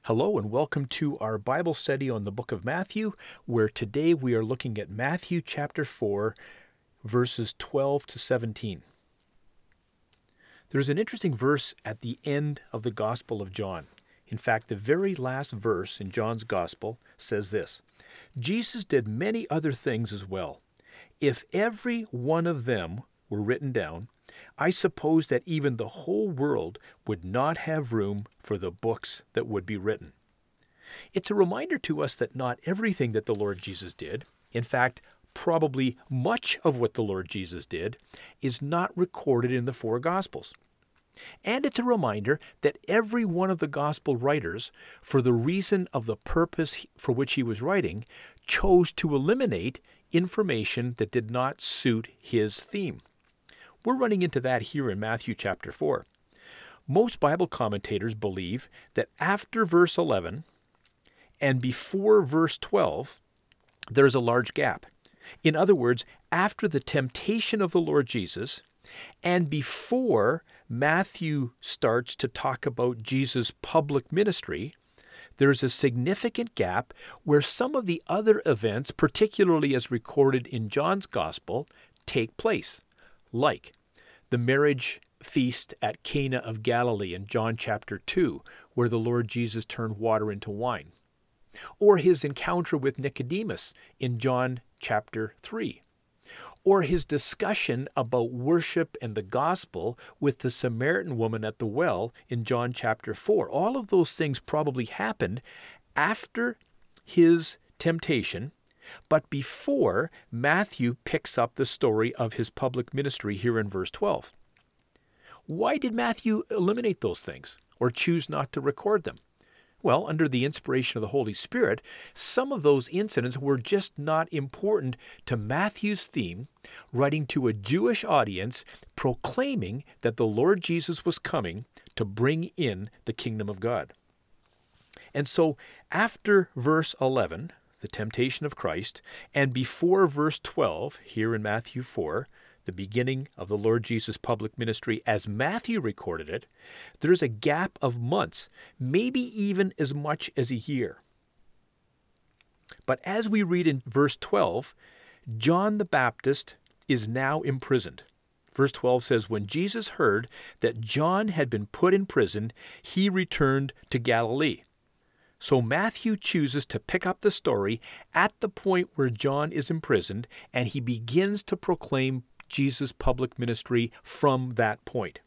Hello and welcome to our Bible study on the book of Matthew, where today we are looking at Matthew chapter 4, verses 12 to 17. There's an interesting verse at the end of the Gospel of John. In fact, the very last verse in John's Gospel says this: Jesus did many other things as well. If every one of them were written down, I suppose that even the whole world would not have room for the books that would be written. It's a reminder to us that not everything that the Lord Jesus did, in fact, probably much of what the Lord Jesus did, is not recorded in the four Gospels. And it's a reminder that every one of the Gospel writers, for the reason of the purpose for which he was writing, chose to eliminate information that did not suit his theme. We're running into that here in Matthew chapter 4. Most Bible commentators believe that after verse 11 and before verse 12, there's a large gap. In other words, after the temptation of the Lord Jesus and before Matthew starts to talk about Jesus' public ministry, there's a significant gap where some of the other events, particularly as recorded in John's Gospel, take place, like the marriage feast at Cana of Galilee in John chapter 2, where the Lord Jesus turned water into wine, or his encounter with Nicodemus in John chapter 3, or his discussion about worship and the gospel with the Samaritan woman at the well in John chapter 4. All of those things probably happened after his temptation, but before Matthew picks up the story of his public ministry here in verse 12. Why did Matthew eliminate those things or choose not to record them? Well, under the inspiration of the Holy Spirit, some of those incidents were just not important to Matthew's theme, writing to a Jewish audience proclaiming that the Lord Jesus was coming to bring in the kingdom of God. And so after verse 11, the temptation of Christ, and before verse 12, here in Matthew 4, the beginning of the Lord Jesus' public ministry as Matthew recorded it, there's a gap of months, maybe even as much as a year. But as we read in verse 12, John the Baptist is now imprisoned. Verse 12 says, when Jesus heard that John had been put in prison, he returned to Galilee. So Matthew chooses to pick up the story at the point where John is imprisoned, and he begins to proclaim Jesus' public ministry from that point.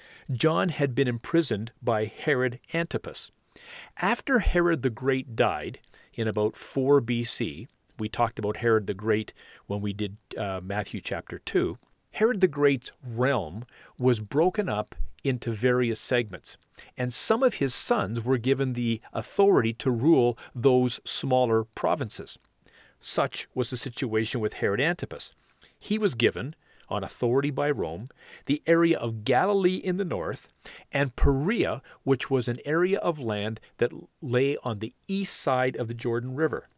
John had been imprisoned by Herod Antipas. After Herod the Great died in about 4 BC, we talked about Herod the Great when we did Matthew chapter 2, Herod the Great's realm was broken up into various segments, and some of his sons were given the authority to rule those smaller provinces. Such was the situation with Herod Antipas. He was given, on authority by Rome, the area of Galilee in the north, and Perea, which was an area of land that lay on the east side of the Jordan River.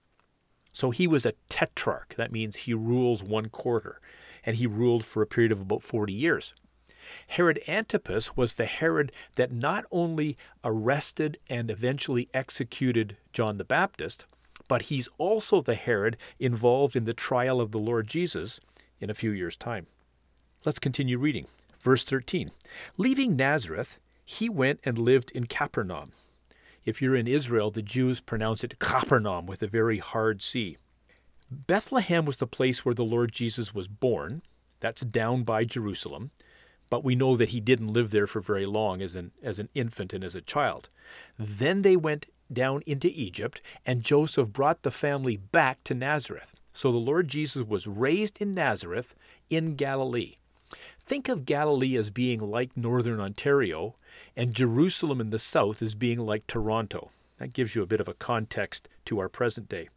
So he was a tetrarch. That means he rules 1/4, and he ruled for a period of about 40 years. Herod Antipas was the Herod that not only arrested and eventually executed John the Baptist, but he's also the Herod involved in the trial of the Lord Jesus in a few years' time. Let's continue reading. Verse 13. Leaving Nazareth, he went and lived in Capernaum. If you're in Israel, the Jews pronounce it Capernaum with a very hard C. Bethlehem was the place where the Lord Jesus was born. That's down by Jerusalem. But we know that he didn't live there for very long as an infant and as a child. Then they went down into Egypt, and Joseph brought the family back to Nazareth. So the Lord Jesus was raised in Nazareth in Galilee. Think of Galilee as being like northern Ontario, and Jerusalem in the south as being like Toronto. That gives you a bit of a context to our present day.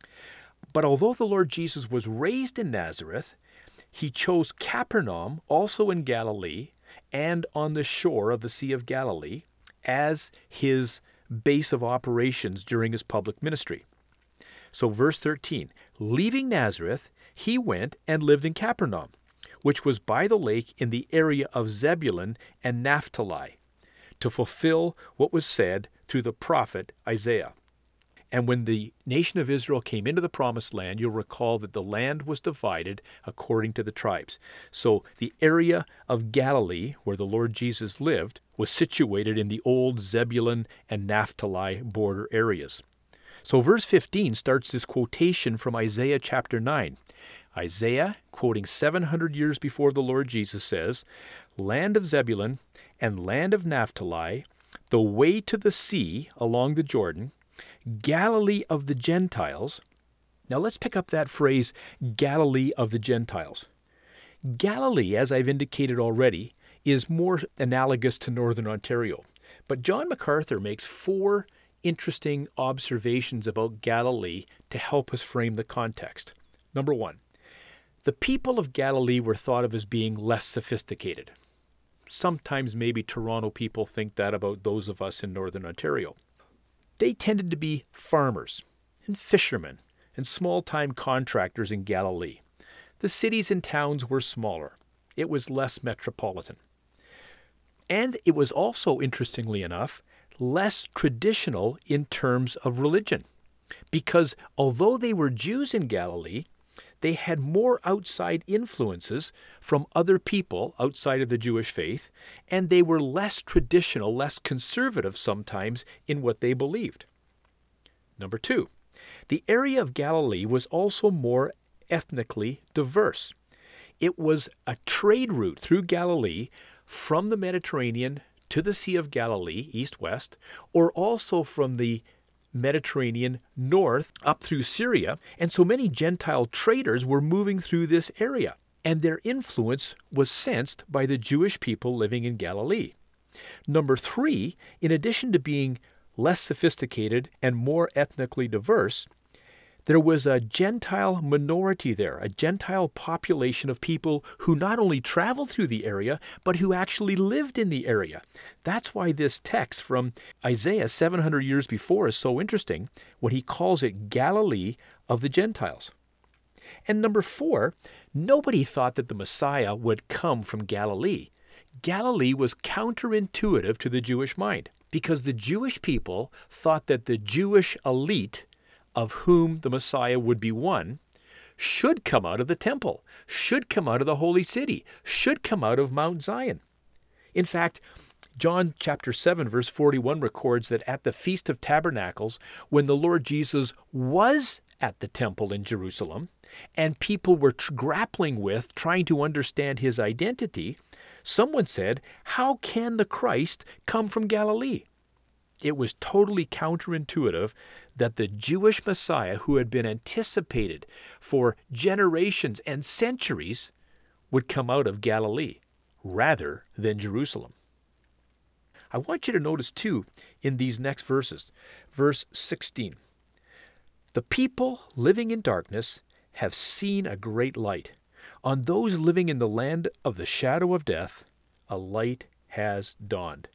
But although the Lord Jesus was raised in Nazareth, he chose Capernaum, also in Galilee, and on the shore of the Sea of Galilee, as his base of operations during his public ministry. So verse 13, leaving Nazareth, he went and lived in Capernaum, which was by the lake in the area of Zebulun and Naphtali, to fulfill what was said through the prophet Isaiah. And when the nation of Israel came into the promised land, you'll recall that the land was divided according to the tribes. So the area of Galilee, where the Lord Jesus lived, was situated in the old Zebulun and Naphtali border areas. So verse 15 starts this quotation from Isaiah chapter 9. Isaiah, quoting 700 years before the Lord Jesus, says, "Land of Zebulun and land of Naphtali, the way to the sea along the Jordan, Galilee of the Gentiles." Now let's pick up that phrase, Galilee of the Gentiles. Galilee, as I've indicated already, is more analogous to Northern Ontario. But John MacArthur makes 4 interesting observations about Galilee to help us frame the context. Number 1, the people of Galilee were thought of as being less sophisticated. Sometimes maybe Toronto people think that about those of us in Northern Ontario. They tended to be farmers and fishermen and small-time contractors in Galilee. The cities and towns were smaller. It was less metropolitan. And it was also, interestingly enough, less traditional in terms of religion. Because although they were Jews in Galilee, they had more outside influences from other people outside of the Jewish faith, and they were less traditional, less conservative sometimes in what they believed. Number 2, the area of Galilee was also more ethnically diverse. It was a trade route through Galilee from the Mediterranean to the Sea of Galilee, east-west, or also from the Mediterranean north up through Syria, and so many Gentile traders were moving through this area, and their influence was sensed by the Jewish people living in Galilee. Number 3, in addition to being less sophisticated and more ethnically diverse, there was a Gentile minority there, a Gentile population of people who not only traveled through the area, but who actually lived in the area. That's why this text from Isaiah 700 years before is so interesting when he calls it Galilee of the Gentiles. And number 4, nobody thought that the Messiah would come from Galilee. Galilee was counterintuitive to the Jewish mind because the Jewish people thought that the Jewish elite of whom the Messiah would be one, should come out of the temple, should come out of the holy city, should come out of Mount Zion. In fact, John chapter 7, verse 41 records that at the Feast of Tabernacles, when the Lord Jesus was at the temple in Jerusalem, and people were grappling with, trying to understand his identity, someone said, "How can the Christ come from Galilee?" It was totally counterintuitive that the Jewish Messiah, who had been anticipated for generations and centuries, would come out of Galilee rather than Jerusalem. I want you to notice, too, in these next verses, verse 16, "The people living in darkness have seen a great light. On those living in the land of the shadow of death, a light has dawned."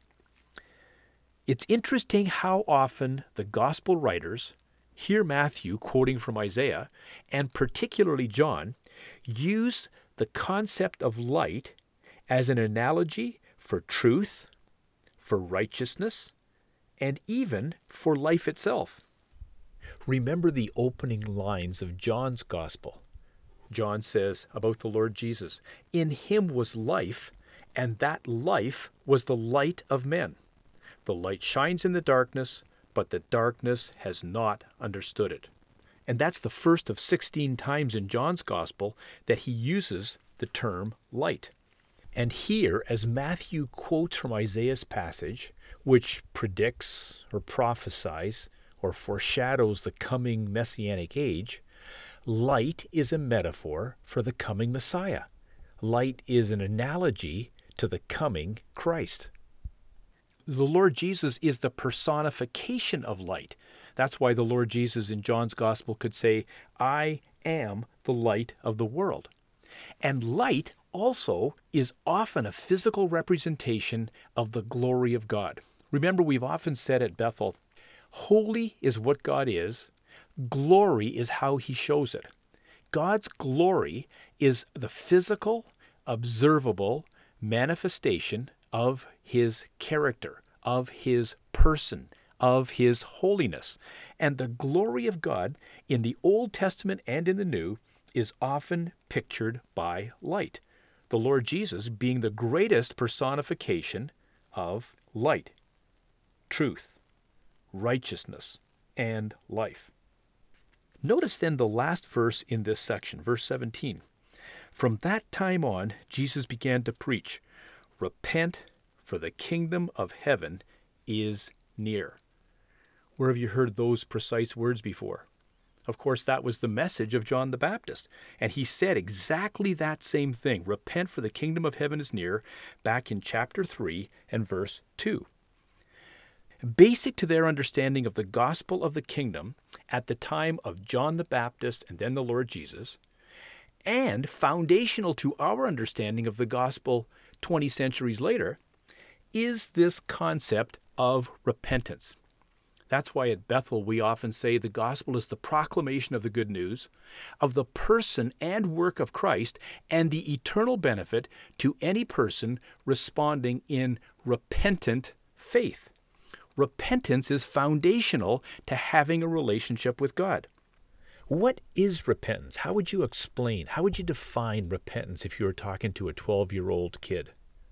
It's interesting how often the gospel writers, here Matthew quoting from Isaiah, and particularly John, use the concept of light as an analogy for truth, for righteousness, and even for life itself. Remember the opening lines of John's gospel. John says about the Lord Jesus, "In him was life, and that life was the light of men. The light shines in the darkness, but the darkness has not understood it." And that's the first of 16 times in John's gospel that he uses the term light. And here, as Matthew quotes from Isaiah's passage, which predicts or prophesies or foreshadows the coming messianic age, light is a metaphor for the coming Messiah. Light is an analogy to the coming Christ. The Lord Jesus is the personification of light. That's why the Lord Jesus in John's gospel could say, "I am the light of the world." And light also is often a physical representation of the glory of God. Remember, we've often said at Bethel, holy is what God is, glory is how he shows it. God's glory is the physical, observable manifestation of his character, of his person, of his holiness. And the glory of God in the Old Testament and in the New is often pictured by light, the Lord Jesus being the greatest personification of light, truth, righteousness, and life. Notice then the last verse in this section, verse 17. From that time on, Jesus began to preach, "Repent, for the kingdom of heaven is near." Where have you heard those precise words before? Of course, that was the message of John the Baptist. And he said exactly that same thing, "Repent, for the kingdom of heaven is near," back in chapter 3 and verse 2. Basic to their understanding of the gospel of the kingdom at the time of John the Baptist and then the Lord Jesus, and foundational to our understanding of the gospel 20 centuries later, is this concept of repentance. That's why at Bethel we often say the gospel is the proclamation of the good news, of the person and work of Christ, and the eternal benefit to any person responding in repentant faith. Repentance is foundational to having a relationship with God. What is repentance? How would you explain, how would you define repentance if you were talking to a 12-year-old kid?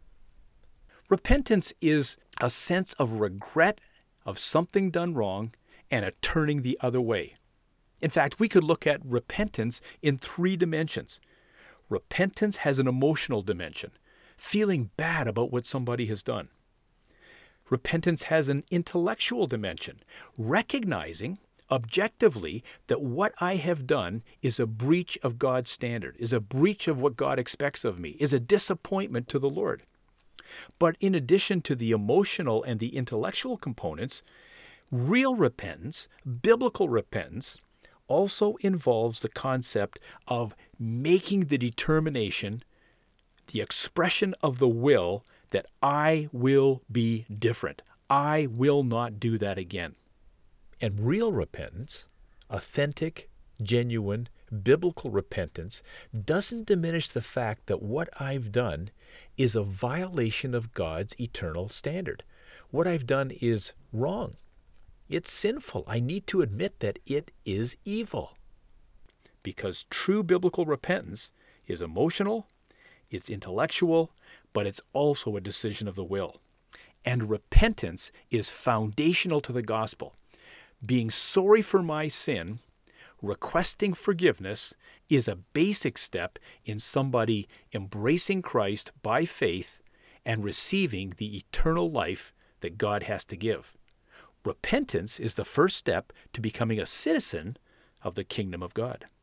Repentance is a sense of regret of something done wrong and a turning the other way. In fact, we could look at repentance in 3 dimensions. Repentance has an emotional dimension, feeling bad about what somebody has done. Repentance has an intellectual dimension, recognizing objectively that what I have done is a breach of God's standard, is a breach of what God expects of me, is a disappointment to the Lord. But in addition to the emotional and the intellectual components, real repentance, biblical repentance, also involves the concept of making the determination, the expression of the will that I will be different. I will not do that again. And real repentance, authentic, genuine, biblical repentance, doesn't diminish the fact that what I've done is a violation of God's eternal standard. What I've done is wrong. It's sinful. I need to admit that it is evil. Because true biblical repentance is emotional, it's intellectual, but it's also a decision of the will. And repentance is foundational to the gospel. Being sorry for my sin, requesting forgiveness, is a basic step in somebody embracing Christ by faith and receiving the eternal life that God has to give. Repentance is the first step to becoming a citizen of the kingdom of God.